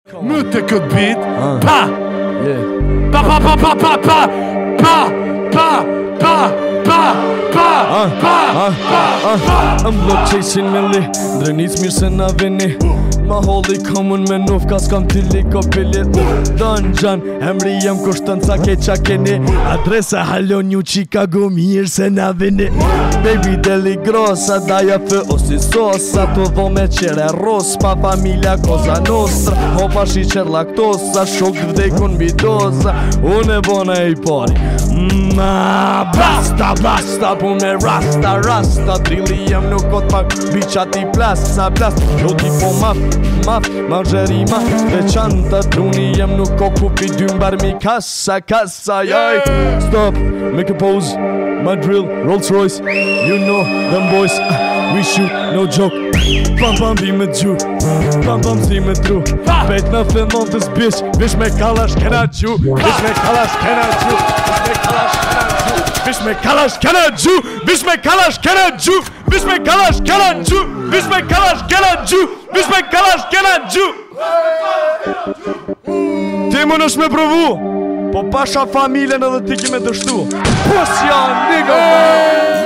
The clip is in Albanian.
Më të këtë bit Pa Pa pa pa pa pa pa Pa Pa Pa Pa Pa Pa I'm block chasing me li Drenis mirë se na vini Ma holli komun me nuf ka s'kam tili ko pili Don Gjan, emri jem kushton ca keqa keni Adresa Halo New Chicago mirë se na vini Baby deli grossa, daja fë osi sosa Tu dho me qere ros, pa familja koza nostra Hopa shiqer laktosa, shok vdekun bidosa Unë e bona e i pari Basta, basta, pu me rasta, rasta Drilli jem nuk kot pak, biqa ti plasa, plasa Jo ti po maf, margerima Veçanta, druni jem nuk ko kupi dymbar mi kassa, kassa, jaj Stop, make a pose, my drill, Rolls Royce You know them boys, we shoot, no joke Pam pam vi me gju, pam pam si me tru Pejt në fillon të zbish, vish me kalash kena gju Vish me kalash kena gju, vish me kalash kena gju Vish me kalash kena gju, vish me kalash kena gju Vish me kalash kena gju, vish me kalash kena gju Ti më nësh me provu Po pasha familjen edhe ti ki me dështu Pusja, nigga